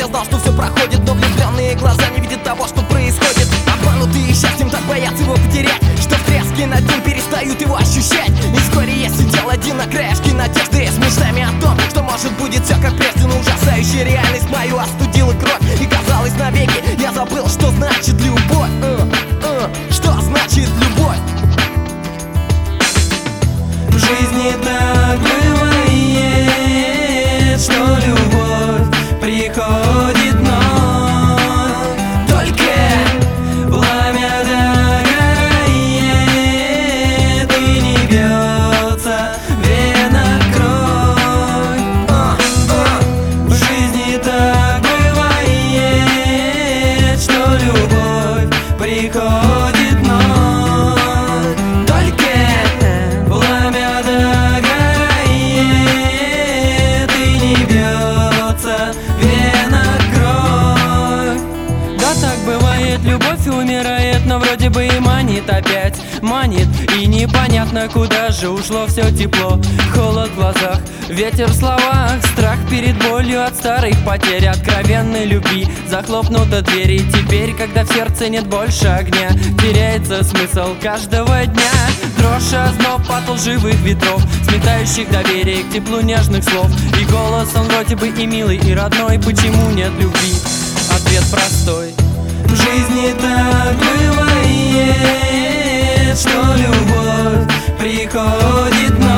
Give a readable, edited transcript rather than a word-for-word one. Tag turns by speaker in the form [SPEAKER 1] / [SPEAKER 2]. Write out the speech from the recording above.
[SPEAKER 1] знал, что все проходит, но влюбленные глаза не видят того, что происходит. Обманутые счастьем так боятся его потерять, что в треске над ним перестают его ощущать. И вскоре я сидел один на краешке надежды, с мечтами о том, что может будет все как прежде. Но ужасающая реальность мою остудила кровь, и казалось навеки я забыл, что значит любовь. Что значит любовь?
[SPEAKER 2] В жизни так бывает, что любовь приходит вновь. Только пламя догорает и не бьется вена кровь. В жизни так бывает, что любовь приходит вновь. Только пламя догорает и не бьется вена кровь. Да, так бывает, любовь умирает, но вроде бы и манит опять. Манит, и непонятно, куда же ушло все тепло. Холод в глазах, ветер в словах, страх перед болью от старых потерь, откровенной любви. Захлопнута дверь, и теперь, когда в сердце нет больше огня, теряется смысл каждого дня. Дрожь, озноб от лживых ветров, сметающих доверие к теплу нежных слов. И голос, он вроде бы и милый, и родной. Почему нет любви? Ответ простой. В жизни так бывает, что любовь приходит вновь.